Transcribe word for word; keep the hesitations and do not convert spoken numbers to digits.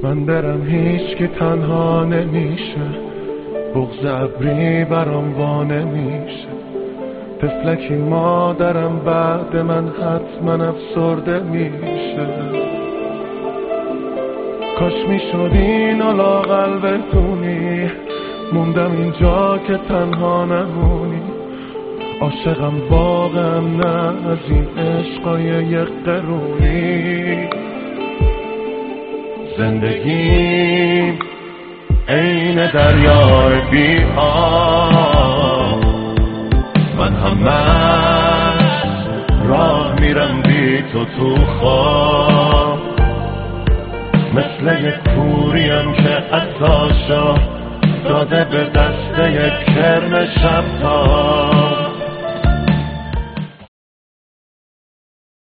من برم هیچ که تنها نمیشه، بغض ابری برام وا نمیشه. طفلکی مادرم بعد من حتما افسرده میشه. کاش میشد اینو لااقل بدونی، موندم اینجا که تنها نمونی. عاشقم واقعا نه از این عشقای یک قرونی. زندگیم عین دریای بی آب، من همش راه میرم بی تو تو خواب. مثل یک کوریم که عطاشا داده به دست یک کرم شب تا